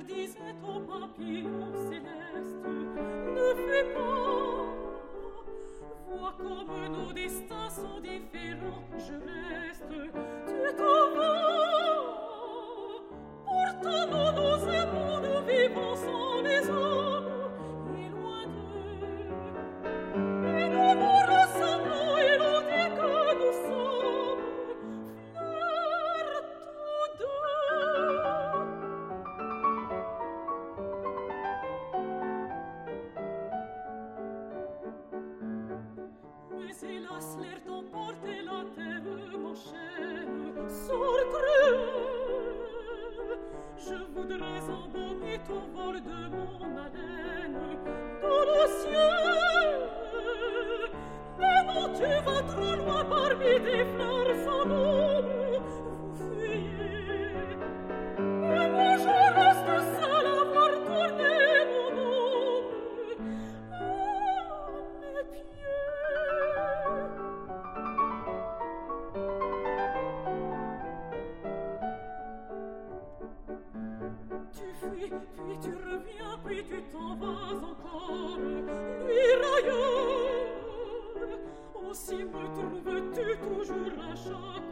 disait au papillon céleste, ne fais pas, vois comme nos destins sont différents, je reste, tu t'en vas. Pourtant nous nous aimons, nous vivons sans les hommes, et loin d'eux, et nous nous ressemblons, et l'on dit que nous sommes fleurs tous deux. Mais hélas, l'air t'emporte et la terre m'enchaîne, sort cruel. Je voudrais embaumer ton vol de mon haleine dans le ciel. Mais non, tu vas trop loin parmi des fleurs sans nombre. Vous fuyez. Et moi je reste seul à voir tourner mon ombre à mes pieds. Tu fuis, puis tu reviens, puis tu t'en vas encore, lui railleur. Aussi me trouves-tu toujours à chaque